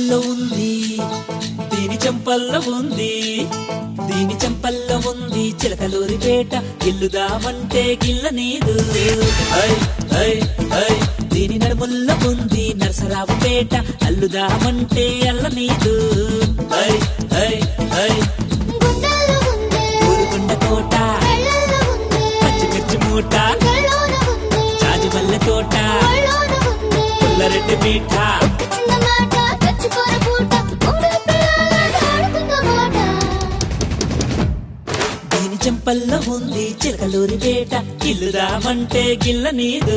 చెంపల్లో ఉంది దీని చెంపల్లో ఉంది దీని చెంపల్లో ఉంది చిలకలూరిపేట గిల్లుదామంటే గిల్ల నీదు దీని నడుముల్లో ఉంది నరసరావుపేట అల్లుదామంటే అల్ల నీదు ఊరుకుండ తోట పచ్చిమిర్చి మూట జాజిమల్లె తోట పుల్లరెడ్డి పీఠ దీని చెంపల్లో ఉంది చిలకలూరిపేట గిల్లుదామంటే గిల్ల నీదు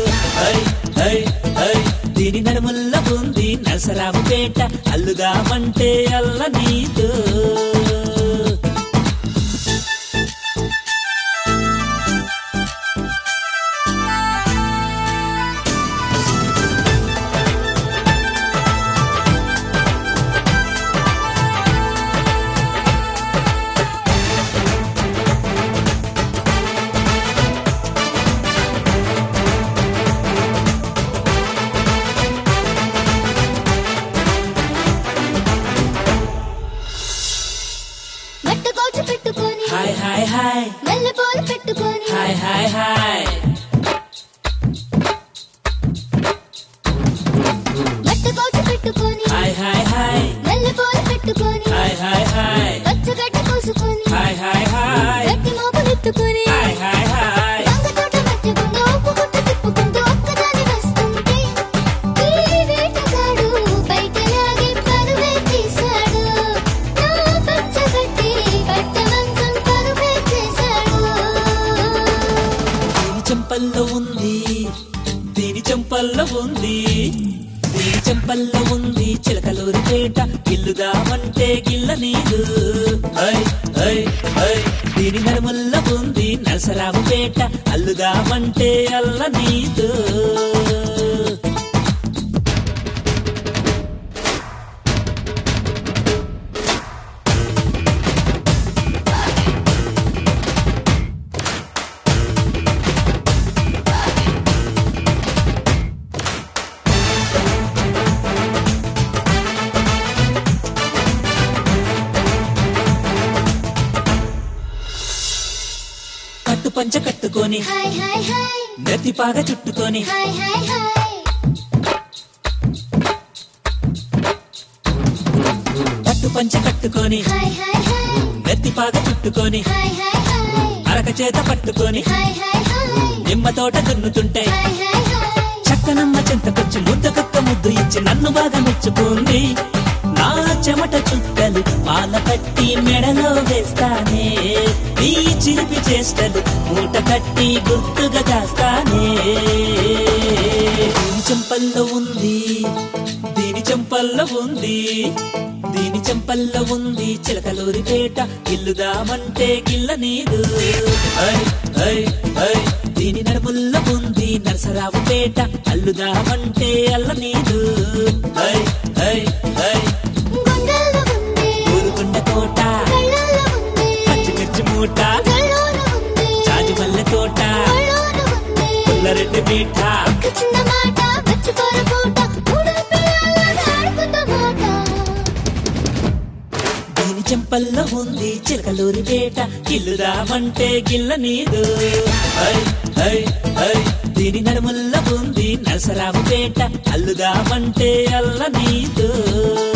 దీని నడుముల్లో ఉంది నరసరావుపేట అల్లుదామంటే అల్ల నీదు హాయ్ హాయ్ హాయ్ మల్లెపూలు పెట్టుకొని హాయ్ హాయ్ హాయ్ మట్టకోచు పెట్టుకొని హాయ్ హాయ్ హాయ్ మల్లెపూలు పెట్టుకొని హాయ్ హాయ్ హాయ్ పచ్చగడ్డ కోసుకొని హాయ్ హాయ్ హాయ్ గట్టి మోపులు ఎత్తుకొని హాయ్ హాయ్ హాయ్ రంగ తోట మట్టకుండా ఉప్పు గుట్ట తిప్పుకుంటూ ఒక్కదాని వస్తుంటే ఈ వేటగాడు బయటలాగే పరువే తీశాడు నా పచ్చగడ్డి పట్ట మంచం పరువే చేశాడు దీని చెంపల్లో ఉంది దీని చెంపల్లో ఉంది దీని చెంపల్లో ఉంది చిలకలూరిపేట గిల్లుదామంటే గిల్ల నీదు దీని నడుముల్లో ఉంది నరసరావుపేట అల్లుదామంటే అల్ల నీదు కట్టు పంచ కట్టుకొని హాయ్ హాయ్ హాయ్ నెత్తిపాగ చుట్టుకొని హాయ్ హాయ్ హాయ్ కట్టు పంచ కట్టుకొని హాయ్ హాయ్ హాయ్ నెత్తిపాగ చుట్టుకొని హాయ్ హాయ్ హాయ్ అరక చేత పట్టుకొని హాయ్ హాయ్ హాయ్ నిమ్మ తోట దున్నుతుంటే హాయ్ హాయ్ హాయ్ చక్కనమ్మ చెంతకొచ్చి ముద్దకొక్క ముద్దు ఇచ్చి నన్ను బాగా మెచ్చుకుంది నా చెమట చుట్టలు పాల కట్టి మెడలో వేస్తానే నీ చిలిపి చేష్టలు మూట కట్టి గుర్తుగా దాస్తానే దీని చెంపల్లో ఉంది దీని చెంపల్లో ఉంది దీని చెంపల్లో ఉంది చిలకలూరిపేట గిల్లుదామంటే గిల్ల నీదు దీని నడుముల్లో ఉంది నరసరావుపేట అల్లుదామంటే అల్ల నీదు గుండెల్లో ఉంది ఊరుకుండ తోట కళ్ళల్లో ఉంది పచ్చిమిర్చి మూట కళ్ళలోన ఉంది జాజిమల్లె తోట కళ్ళలోన ఉంది పుల్లరెడ్డి పీఠ ఒక్క చిన్న మాట మర్చిపోర పూట మూడు పిల్లల ఆడుకుంద మాట దీని చెంపల్లో ఉంది చిలకలూరిపేట గిల్లుదామంటే గిల్ల నీదు దీని నడుముల్లో ఉంది నరసరావుపేట అల్లుదామంటే అల్ల నీదు